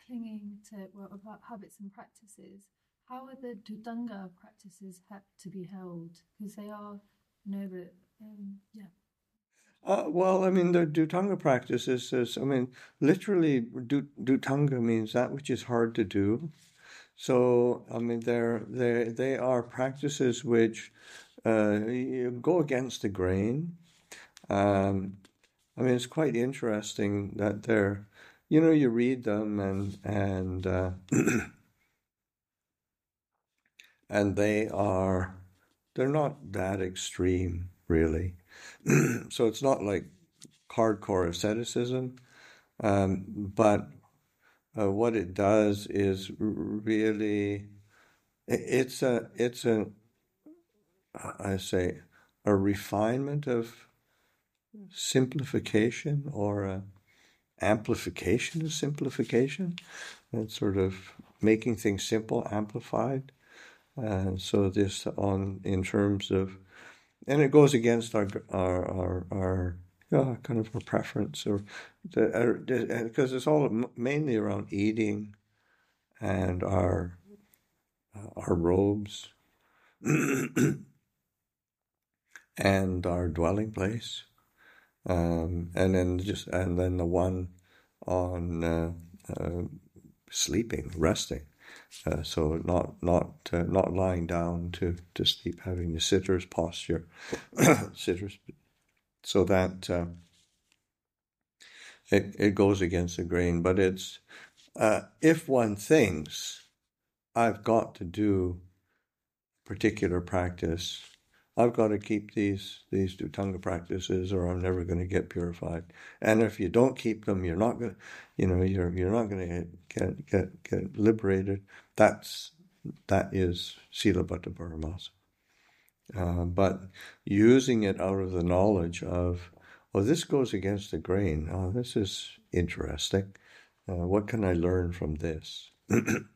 clinging to, well, about habits and practices, how are the Dudanga practices had to be held? Because they are, that, yeah. Well, I mean, the Dutanga practices is, I mean, literally, Dutanga means that which is hard to do. So, I mean, they are practices which go against the grain. Um, I mean, it's quite interesting that they're, you read them and and they're not that extreme, really. So it's not like hardcore asceticism, but what it does is really, it's a I say a refinement of simplification or a amplification of simplification. It's sort of making things simple, amplified. So this on in terms of, and it goes against our kind of a preference, or because it's all mainly around eating and our robes and our dwelling place, and then the one on sleeping, resting. So not lying down to sleep, having the sitter's posture, sitters, so that it goes against the grain. But it's if one thinks I've got to do particular practice, I've got to keep these Dhutanga practices, or I'm never going to get purified. And if you don't keep them, you're not going to, you're not going to get liberated. That is Silabbata Paramasa. But using it out of the knowledge of, oh, this goes against the grain. Oh, this is interesting. What can I learn from this?